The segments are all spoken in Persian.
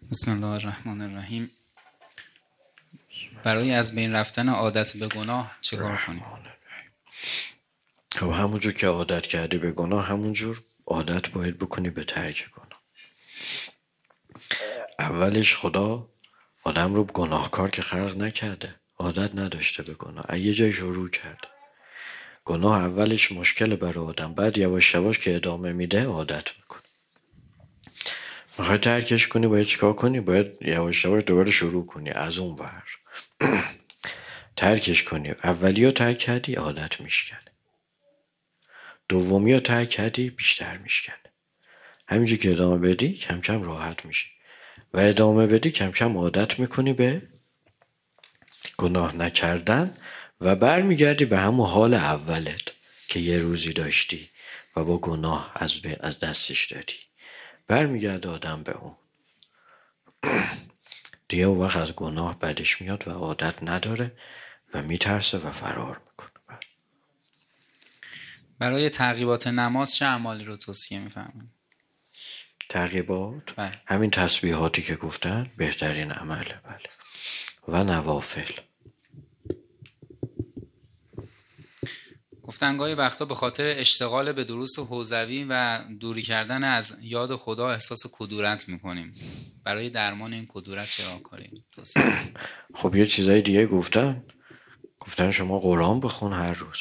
بسم الله الرحمن الرحیم. برای از بین رفتن عادت به گناه چه کار کنیم؟ خب همونجور که عادت کردی به گناه، همونجور عادت باید بکنی به ترک گناه. اولش خدا آدم رو گناهکار که خلق نکرده، عادت نداشته به گناه، یه جای شروع کرده. گناه اولش مشکل برای آدم، بعد یواش یواش که ادامه میده عادت میکنه. میخوای ترکش کنی باید چیکار کنی؟ باید یواش یواش دوباره شروع کنی از اون ور ترکش کنی. اولی رو ترک کردی عادت میشکنه، دومی رو ترک کردی بیشتر میشکنه. همینجور که ادامه بدی کم کم راحت میشی و ادامه بدی کم کم عادت میکنی به گناه نکردن و برمیگردی به همون حال اولت که یه روزی داشتی و با گناه از دستش دادی. برمیگرده آدم به اون دیگه. اون وقت از گناه بدش میاد و عادت نداره و میترسه و فرار میکنه. برای تعقیبات نماز چه اعمالی رو توصیه می‌فرمایید؟ تعقیبات بله. همین تسبیحاتی که گفتن بهترین عمله. بله. و نوافل. گفتن گاهی وقتا به خاطر اشتغال به دروس حوزوی و دوری کردن از یاد خدا احساس کدورت میکنیم. برای درمان این کدورت چه راهکاری توصیه؟ خب یه چیزای دیگه گفتن شما قرآن بخون هر روز.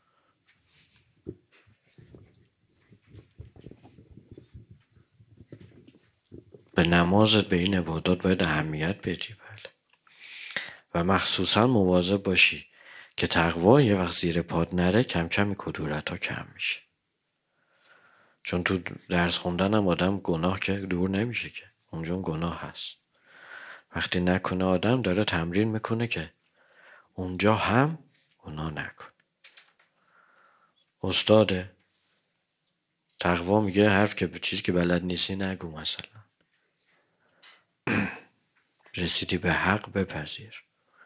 به نمازت، به این عبادات باید اهمیت بدی. بله. و مخصوصا مواظب باشی که تقوا یه وقت زیر پاد نره، کم کم این کدورت ها کم میشه. چون تو درس خوندن هم آدم گناه که دور نمیشه، که اونجا گناه هست. وقتی نکنه آدم داره تمرین میکنه که اونجا هم گناه نکن. استاد تقوا میگه حرف که چیزی که بلد نیستی نگو. مثلا رسیدی به حق بپذیر.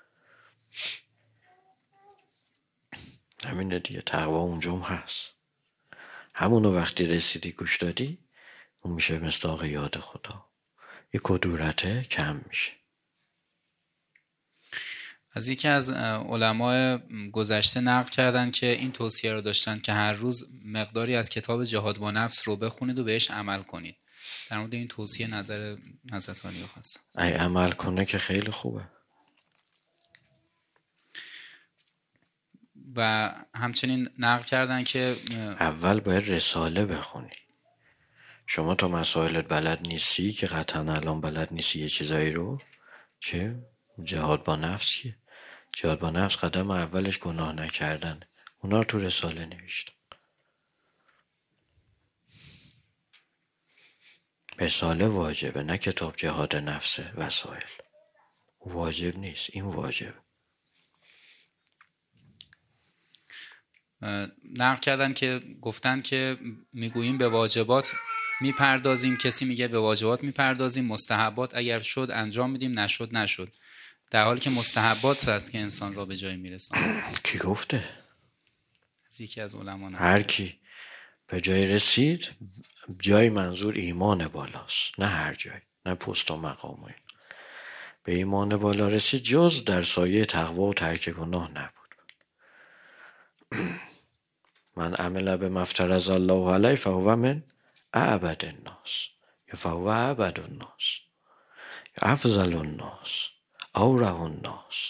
همینه دیگه، تقوا اونجا هم هست. همونو وقتی رسیدی گوش دادی، اون میشه مصداق یاد خدا. یه کدورته کم میشه. از یکی از علمای گذشته نقل کردن که این توصیه رو داشتن که هر روز مقداری از کتاب جهاد با نفس رو بخونید و بهش عمل کنید. در مورد این توصیه نظر حضرت عالی خواستم. ای عمل کنه که خیلی خوبه. و همچنین نقل کردن که اول باید رساله بخونی. شما تا مسائلت بلد نیستی، که قطعا الان بلد نیستی یه چیزایی رو، چه؟ جهاد با نفس چیه؟ جهاد با نفس قدم اولش گناه نکردن. اونا رو تو رساله نوشتم. رساله واجبه، نه کتاب جهاد نفس وسایل. واجب نیست، این واجب. نقل کردن که گفتن که میگوییم به واجبات میپردازیم، کسی میگه به واجبات میپردازیم، مستحبات اگر شد انجام میدیم، نشد. در حالی که مستحبات هست که انسان را به جای میرسانه. کی گفته؟ از یکی از علما. هر کی به جای رسید، جای منظور ایمان بالاست، نه هر جای، نه پست و مقام و این. به ایمان بالا رسید جز در سایه تقوا و ترک گناه نبود. من عمل به مفترض الله علیه فهو من اعبد الناس یا فهو اعبد الناس یا افضل الناس اوره الناس.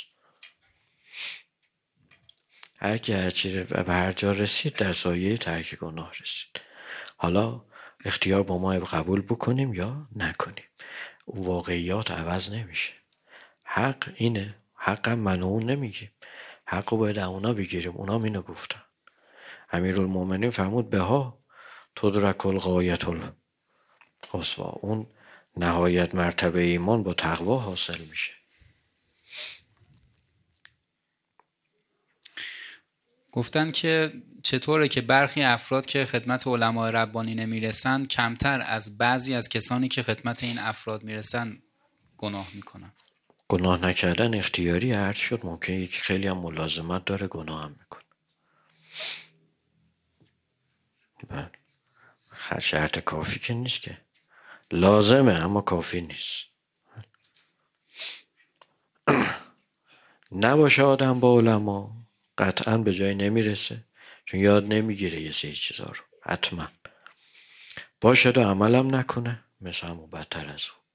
هر کی هرچی به هر جا رسید در سایه ترک گناه رسید. حالا اختیار با ما قبول بکنیم یا نکنیم، واقعیات عوض نمیشه. حق اینه، حق هم من و اون نمیگیم، حق رو باید اونا بگیریم. اونا اینو گفتن. امیرالمومنین فرمود بها تدرک الغایة القصوی. اون نهایت مرتبه ایمان با تقوا حاصل میشه. گفتن که چطوره که برخی افراد که خدمت علمای ربانی نمیرسن کمتر از بعضی از کسانی که خدمت این افراد میرسن گناه میکنن؟ گناه نکردن اختیاری هر شد. ممکنه یکی خیلی هم ملازمت داره گناه هم میکنه. شرط کافی که نیست، که لازمه اما کافی نیست. نباشه آدم با علما قطعا به جای نمیرسه، چون یاد نمیگیره یه سری چیزا رو. حتما باشه و عملم نکنه، مثل همون بدتر از اون.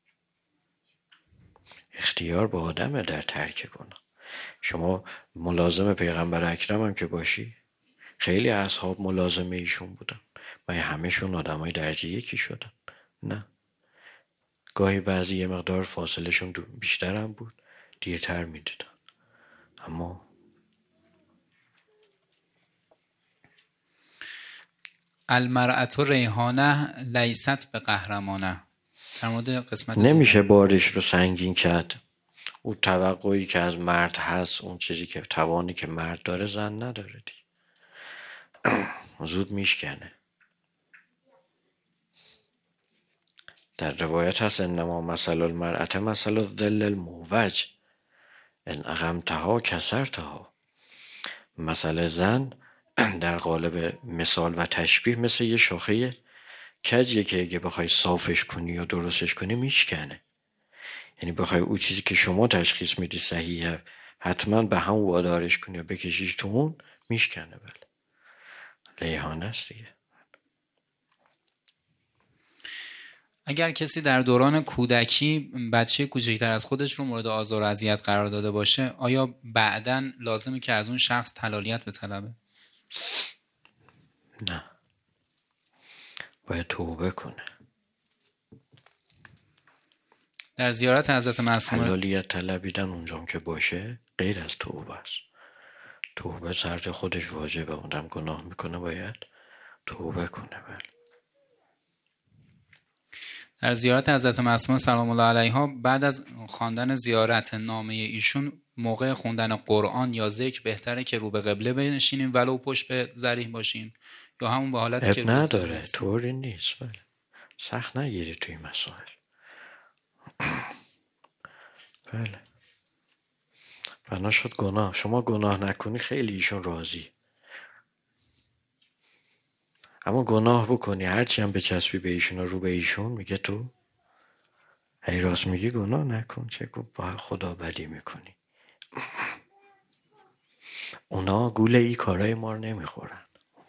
اختیار با آدمه در ترک گناه. شما ملازم پیغمبر اکرم هم که باشی، خیلی اصحاب ملازم ایشون بودن و همهشون آدمای درجه یکی شدن؟ نه، گاهی بعضی یه مقدار فاصلشون بیشتر هم بود، دیرتر میدیدن. اما المرأة ریحانه لیست به قهرمانه. در مورد قسمت نمیشه بارش رو سنگین کرد. اون توقعی که از مرد هست، اون چیزی که توانی که مرد داره زن نداره دیگه. زود میشکنه. در روایت هست انما مثل المرأة مثل الظل الموج ان اقمتها کسرتها. مثل زن در قالب مثال و تشبیه مثل یه شاخه کجیه که اگه بخوای صافش کنی یا درستش کنی میشکنه. یعنی بخوای اون چیزی که شما تشخیص میدی صحیحه حتما به هم وادارش کنی یا بکشیش تو اون، میشکنه. بله، ریحانه است دیگه. اگر کسی در دوران کودکی بچه کوچکتر از خودش رو مورد آزار و اذیت قرار داده باشه، آیا بعداً لازمه که از اون شخص تلالیت بطلبه؟ نه، باید توبه کنه. در زیارت حضرت معصومه تلالیت طلبیدن اونجام که باشه غیر از توبه است. توبه سرج خودش واجبه. آدم گناه میکنه باید توبه کنه. بله. در زیارت حضرت معصومه سلام الله علیها، بعد از خواندن زیارت نامه ایشون، موقع خوندن قرآن یا ذکر بهتره که رو به قبله بنشینیم ولو پشت به ضریح باشیم، یا همون به حالتی که اب نداره، طوری نیست. بله، سخت نگیری توی مسائل. بله، بنا شد گناه. شما گناه نکنی خیلی ایشون راضی، اما گناه بکنی هرچی هم بچسبی به ایشون و رو به ایشون، میگه تو هی راست میگی گناه نکن، چه با خدا بدی میکنی. اونا گوله ای کارای ما رو نمیخورن.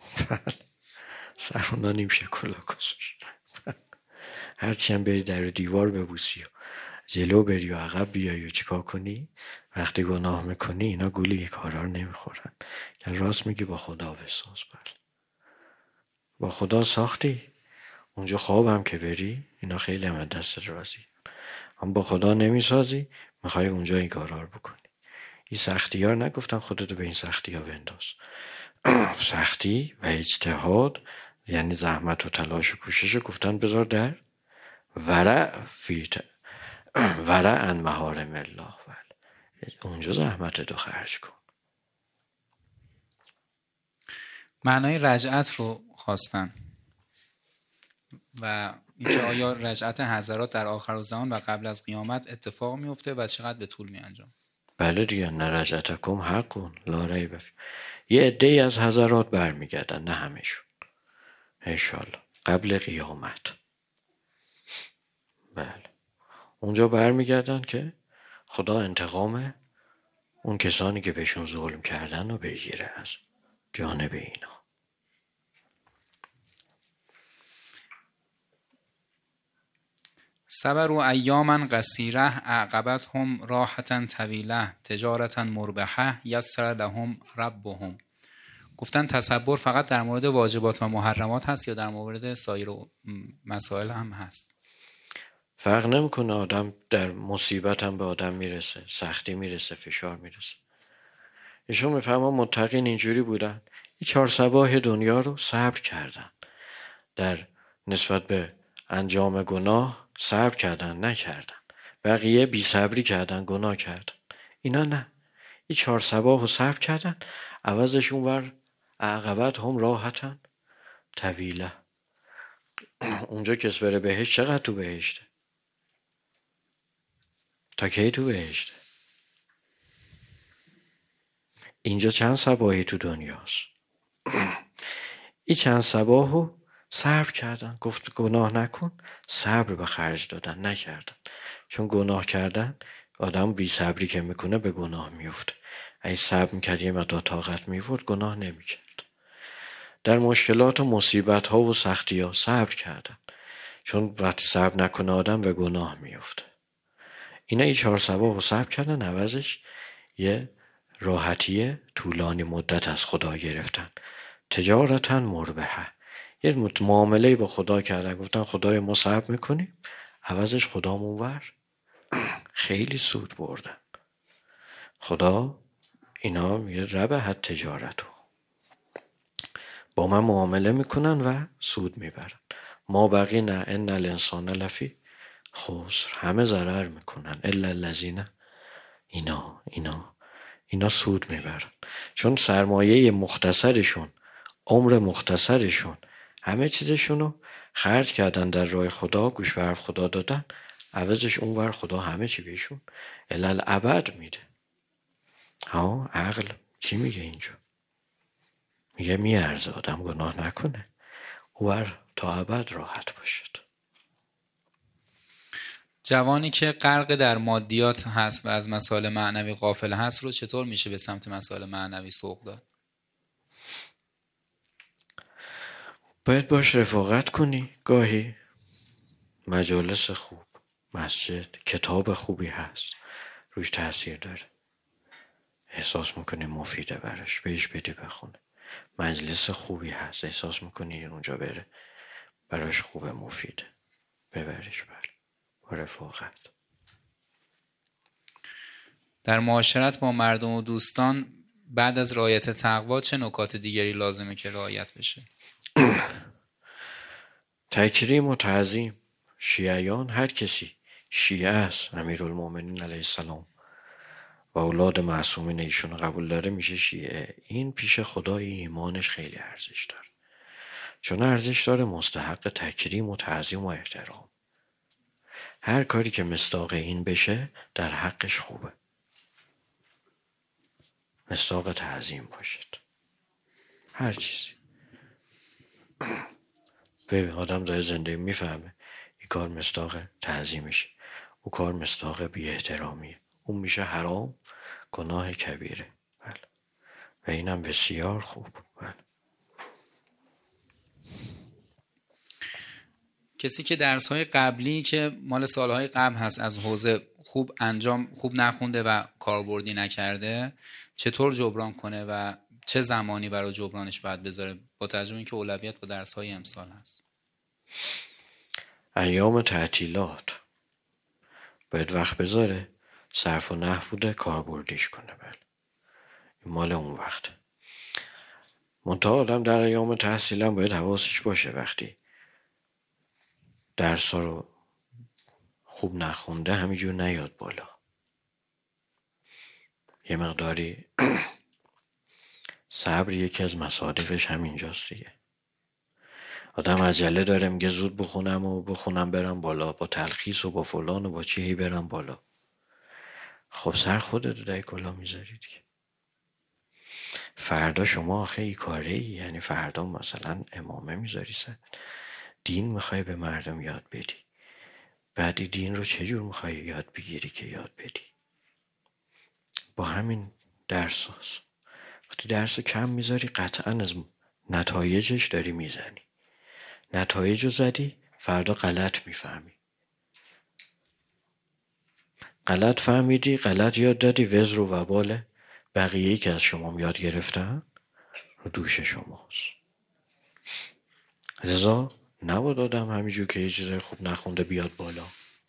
سر اونا نیم شکلا کسش. هرچی هم بری در دیوار ببوسی و جلو بری و عقب بیایی و چیکار کنی، وقتی گناه میکنی اینا گوله ای کارا رو نمیخورن. یعنی راست میگی با خدا بساز. بله، با خدا ساختی اونجا خوابم که بری اینا خیلی هم دست راضی. هم با خدا نمیسازی، میخوای اونجا این کارا رو بکنی. این سختی ها نگفتم خودتو به این سختی ها بنداز. سختی و اجتهاد یعنی زحمت و تلاش و کوشش گفتن بذار در ورع عن محارم الله. اونجا زحمت دو خرج کن. معنای رجعت رو خواستن و اینکه آیا رجعت حضرات در آخرالزمان و قبل از قیامت اتفاق میفته و چقدر به طول میانجام؟ بله دیگه، نه رجعتکم حقون لا ریب فیه. یه عده‌ای از حضرات برمیگردن، نه همشون انشالله قبل قیامت. بله، اونجا برمیگردن که خدا انتقام اون کسانی که بهشون ظلم کردن رو بگیره از جانب اینا. صبروا ایاما قصیره عقبتهم راحة طویله تجارة مربحة یسر لهم ربهم. گفتن تصبر فقط در مورد واجبات و محرمات هست یا در مورد سایر مسائل هم هست؟ فرق نمیکنه. آدم در مصیبت هم به آدم میرسه، سختی میرسه، فشار میرسه. ایشون میفهمن متقین اینجوری بودن، این 4 صباح دنیا رو صبر کردن، در نسبت به انجام گناه صبر کردن نکردن. بقیه بی صبری کردن، گناه کردن. اینا نه، این 4 صباح رو صبر کردن، عوضش اونور عقبت هم راحتن طویله. اونجا کس بره بهشت چقدر تو بهشته؟ تا کی تو بهشته؟ اینجا چند صباحی تو دنیاست. این چند صباحو صبر کردن، گفت گناه نکن، صبر به خرج دادن، نکردن. چون گناه کردن آدم بی صبری که میکنه به گناه میفته. اگه صبر میکرد یه مقدار طاقت میورد گناه نمیکرد. در مشکلات و مصیبت ها و سختی ها صبر کردن، چون وقتی صبر نکنه آدم به گناه میفته. اینا این 4 سبب رو صبر کردن، عوضش یه راحتی طولانی مدت از خدا گرفتن. تجارتا مربحه، یه معامله با خدا کردن، گفتن خدای ما صبر میکنیم، عوضش خدامون ور خیلی سود بردن. خدا اینا میگه ربحت تجارتو، با من معامله میکنن و سود میبرن. ما بقی نه ان الانسان لفی خسر، همه ضرر میکنن الا الذین، اینا سود میبرن. چون سرمایه مختصرشون، عمر مختصرشون، همه چیزشونو خرج کردن در راه خدا، گوش به حرف خدا دادن، عوضش اونور خدا همه چی بهشون الالابد میده. عقل چی میگه اینجا؟ میگه میارزه آدم گناه نکنه، اونور تا ابد راحت باشد. جوانی که غرق در مادیات هست و از مسائل معنوی غافل هست رو چطور میشه به سمت مسائل معنوی سوق داد؟ باید باش رفاقت کنی. گاهی مجالس خوب، مسجد، کتاب خوبی هست، روش تاثیر داره، احساس میکنی مفیده براش، بهش بدی بخونه. مجلس خوبی هست، احساس میکنی اونجا بره براش خوبه، مفیده، ببریش با رفاقت. در معاشرت با مردم و دوستان بعد از رعایت تقوا چه نکات دیگری لازمه که رعایت بشه؟ تکریم و تعظیم. شیعیان، هر کسی شیعه است، امیرالمومنین علیه السلام و اولاد معصومین ایشون قبول داره میشه شیعه. این پیش خدای ایمانش خیلی ارزش داره، چون ارزش داره، مستحق تکریم و تعظیم و احترام. هر کاری که مصداق این بشه در حقش خوبه، مصداق تعظیم باشد. هر چیزی ببین آدم داره زندگی میفهمه این کار مصداق تعظیمشه، او کار مصداق بی احترامیه، اون میشه حرام، گناه کبیره. بله. و اینم بسیار خوب. بله. کسی که درس‌های قبلی که مال سالهای قبل هست از حوزه خوب نخونده و کاربردی نکرده، چطور جبران کنه و چه زمانی برای جبرانش باید بذاره، با توجه به اینکه اولویت با درس‌های امسال هست؟ ایام تعطیلات باید وقت بذاره، صرف و نحو بوده کاربردیش کنه. بله. این مال اون وقت. منتها آدم در ایام تحصیل هم باید حواسش باشه وقتی درس رو خوب نخونده همینجور نیاد بالا. یه مقداری صبر یکی از مصادیقش همینجاست دیگه. آدم عجله داره میگه زود بخونم برم بالا، با تلخیص و با فلان و با چیهی برم بالا. خب سر خودت دای کلا میذاری دیگه. فردا شما آخه ای کاره ای، یعنی فردا مثلا امامه میذاری سر دین میخوای به مردم یاد بدی، بعدی دین رو چجور میخوای یاد بگیری که یاد بدی؟ با همین درس هست. وقتی درس کم میذاری قطعا از نتایجش داری میزنی، نتایج رو زدی فردا غلط میفهمی، غلط فهمیدی، غلط یاد دادی، وزر و وبال بقیه‌ای که از شما یاد گرفتن رو دوش شماست. لذا نباید آدم همینجور که یه چیزای خوب نخونده بیاد بالا.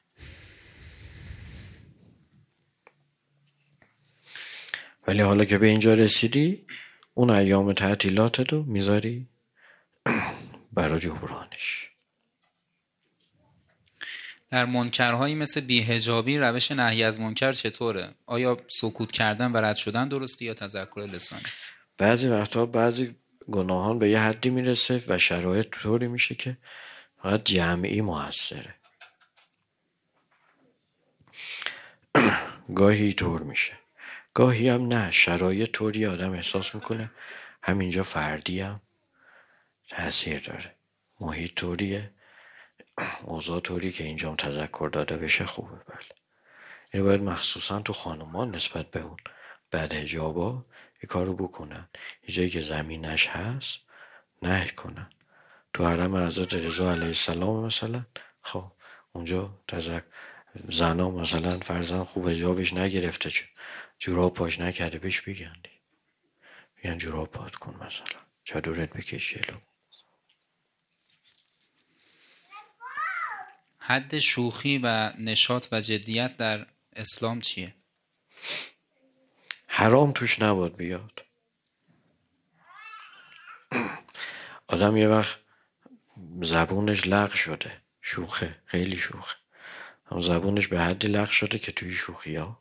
ولی حالا که به اینجا رسیدی، اون ایام تعطیلاتت رو میذاری برای جبرانش. در منکرهایی مثل بی‌حجابی روش نهی از منکر چطوره؟ آیا سکوت کردن و رد شدن درسته یا تذکر لسانی؟ بعضی وقتا بعضی گناهان به یه حدی میرسه و شرایط طوری میشه که فقط جمعی موثره. گاهی طور میشه، گاهی هم نه، شرایط طوری آدم احساس میکنه همینجا فردی هم تأثیر داره، محیط طوریه، اوضاع طوری که اینجا هم تذکر داده بشه خوبه. بله. یعنی باید مخصوصا تو خانمان نسبت به اون بعد حجابا این کارو بکنن. یه جایی که زمینش هست نهی کنن. تو حرم حضرت رضا علیه السلام مثلا، خب اونجا زنا مثلا فرزن خوب حجابش نگرفته، جوراب پاش نکرده، بهش بگن جوراب پات کن، مثلا چادرت بکش جلو. حد شوخی و نشاط و جدیت در اسلام چیه؟ حرام توش نباید بیاد. آدم یه وقت زبونش لغ شده، شوخه، خیلی شوخه، اما زبونش به حدی لغ شده که توی شوخی ها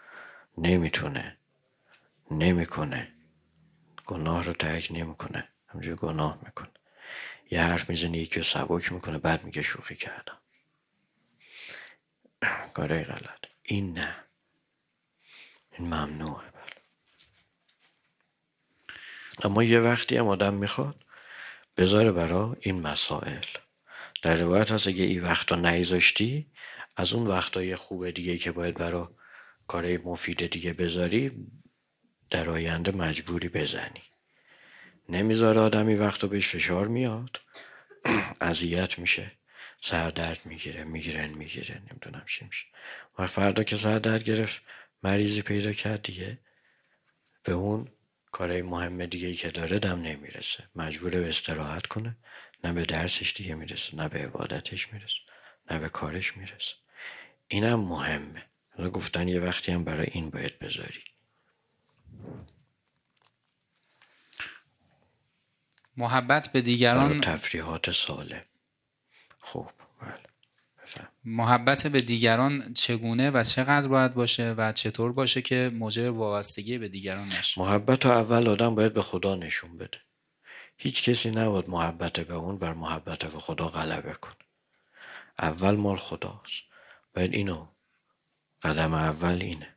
نمیکنه، گناه رو ترک نمیکنه، همجور گناه میکنه. یه حرف میزنه یکی رو سبک میکنه، بعد میگه شوخی کردم. کاره غلط. این نه، این ممنوعه. اما یه وقتی هم آدم میخواد بذاره برا این مسائل. در روایت هست اگه این وقتا نیذاشتی، از اون وقتای خوب دیگه که باید برا کارهای مفید دیگه بذاری، در آینده مجبوری بزنی. نمیذاره آدم این وقتا بهش فشار میاد، اذیت میشه، سردرد میگیره، نمیدونم چی میشه. و فردا که سردرد گرفت، مریضی پیدا کرد دیگه، به اون کارهای مهم دیگه‌ای که داره دم نمیرسه، مجبوره به استراحت کنه. نه به درسش دیگه میرسه، نه به عبادتش میرسه، نه به کارش میرسه. اینم مهمه. گفتن یه وقتی هم برای این باید بذاری. محبت به دیگران، تفریحات سالم. خب بله، بفهم. محبت به دیگران چگونه و چقدر باید باشه و چطور باشه که موجب وابستگی به دیگران نشه؟ محبت رو اول آدم باید به خدا نشون بده. هیچ کسی نباید محبت به اون بر محبت به خدا غلبه کنه. اول مال خداست. باید اینو، قدم اول اینه.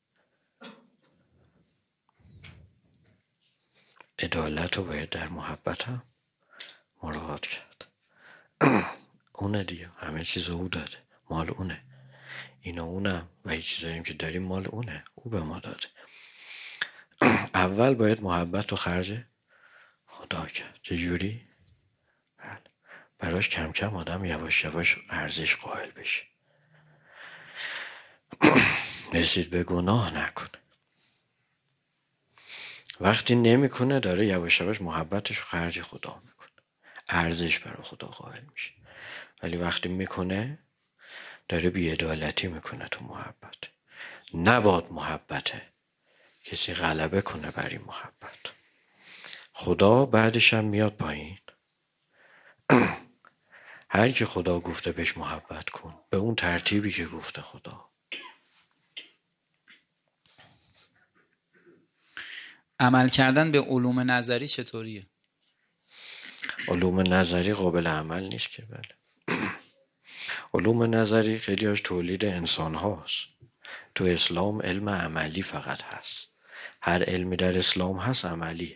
عدالت رو باید در محبت هم مراعات کرد. اونه دیگه، همه چیز او داده، مال اونه. اینو اونم و هیچ چیزاییم که داریم مال اونه، او به ما داده. اول باید محبت رو خرج خدا کرد. چجوری؟ بله، براش کم کم آدم یواش یواش ارزش قائل بشه. رسید به گناه نکنه. وقتی نمیکنه داره یواش یواش محبتش خرج خدا میکنه، ارزش برای خدا قائل میشه. ولی وقتی میکنه داره بی‌عدالتی میکنه تو محبت. نباد محبته کسی غلبه کنه بر این محبت. خدا بعدش هم میاد پایین. هر کی خدا گفته بهش محبت کن به اون ترتیبی که گفته خدا. عمل کردن به علوم نظری چطوریه؟ علوم نظری قابل عمل نیست که. بله، علوم نظری خیلی هاش تولید انسان هاست. تو اسلام علم عملی فقط هست. هر علمی در اسلام هست عملی.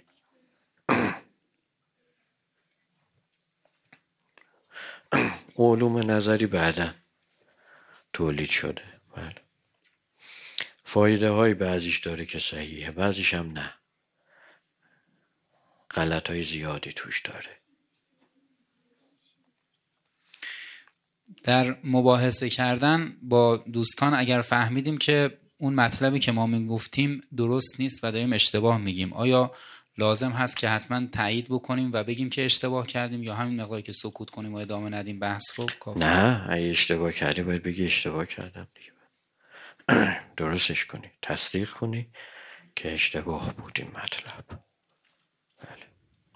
علوم نظری بعداً تولید شده. بله، فایده های بعضیش داره که صحیحه، بعضیش هم نه، غلط های زیادی توش داره. در مباحثه کردن با دوستان اگر فهمیدیم که اون مطلبی که ما میگفتیم درست نیست و داریم اشتباه میگیم، آیا لازم هست که حتما تایید بکنیم و بگیم که اشتباه کردیم، یا همین مقداری که سکوت کنیم و ادامه ندیم بحث رو کافی؟ نه، اگه اشتباه کردی باید بگی اشتباه کردم دیگه. درستش کنی، تصدیق کنی که اشتباه بود این مطلب. بله.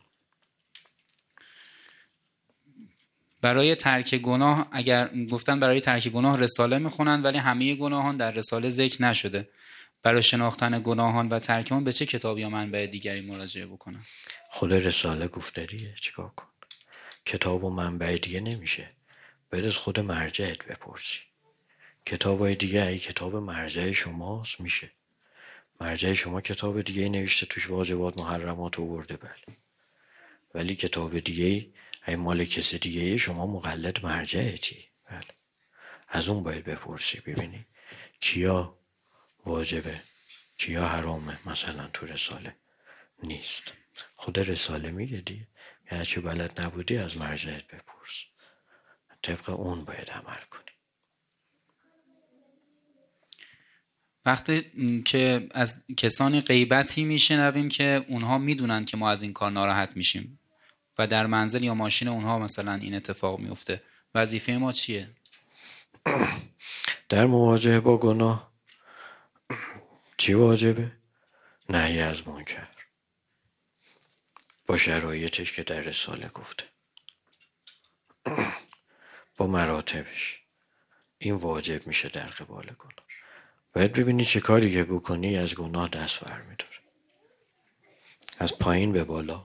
برای ترک گناه، اگر گفتن برای ترک گناه رساله میخونن ولی همه گناهان در رساله ذکر نشده، برای شناختن گناهان و ترک اون به چه کتاب یا منبع دیگری مراجعه بکنن؟ خود رساله گفته دیگه، چیکار کن؟ کتاب و منبع دیگه نمیشه، باید از خود مرجعت بپرسی. کتابای دیگه ای کتاب مرجع شماست میشه. مرجع شما کتاب دیگه نوشته توش واجبات محرمات آورده، بله، ولی کتاب دیگه ای مال کسی دیگه شما مقلد مرجعتی، بله، از اون باید بپرسی ببینی چیا واجبه چیا حرامه مثلا تو رساله نیست. خود رساله میگه دیگه، یعنی چه بلد نبودی از مرجعت بپرس، طبق اون باید عمل کنی. وقتی که از کسانی غیبتی میشنویم که اونها میدونن که ما از این کار ناراحت میشیم و در منزل یا ماشین اونها مثلا این اتفاق میفته، وظیفه ما چیه؟ در مواجهه با گناه چی واجبه؟ نهی از منکر با شرایطش که در رساله گفته، با مراتبش. این واجب میشه در قبال گناه. باید ببینی چه کاری که بکنی از گناه دست ور میداره، از پایین به بالا.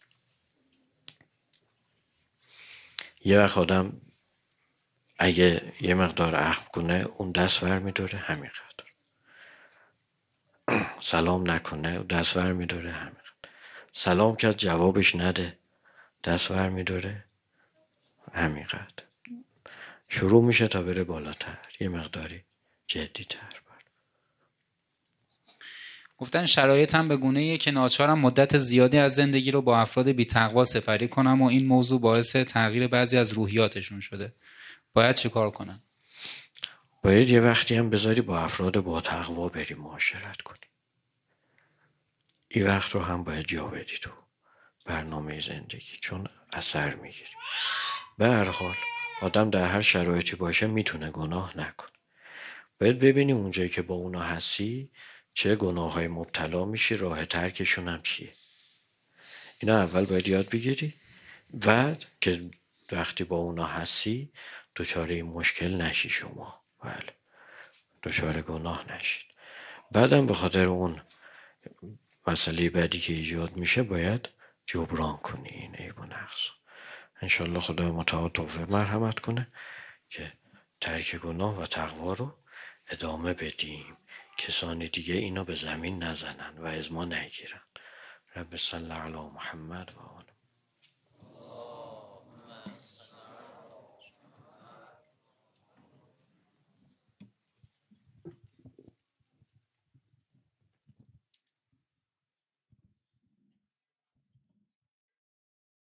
یه وقت آدم اگه یه مقدار اخم کنه اون دست ور میداره همینقدر، سلام نکنه دست ور میداره همینقدر، سلام کرد جوابش نده دست ور میداره همینقدر. شروع میشه تا بره بالاتر، یه مقداری جدی تر. گفتن شرایط هم به گونه‌ایه که ناچارم مدت زیادی از زندگی رو با افراد بی‌تقوا سپری کنم و این موضوع باعث تغییر بعضی از روحیاتشون شده. باید چه کار کنم؟ باید یه وقتی هم بذاری با افراد با تقوا بری معاشرت کنی. این وقت رو هم باید جا بدی تو برنامه زندگی، چون اثر میگیری. به هر حال آدم در هر شرایطی باشه میتونه گناه نکنه. باید ببینی اونجایی که با اونا هستی چه گناه‌های مبتلا میشی، راه ترکشون هم چیه. اینا اول باید یاد بگیری، بعد که وقتی با اونا هستی دچار این مشکل نشی شما، بله دچار گناه نشید. بعدم به خاطر اون مسئله بعدی که ایجاد میشه باید جبران کنی این عیب و نقص. انشالله خدا متعال توفیق مرحمت کنه که ترک گناه و تقوا رو ادامه بدیم، کسانی دیگه اینو به زمین نزنن و از ما نگیرن. رب صلی علی محمد و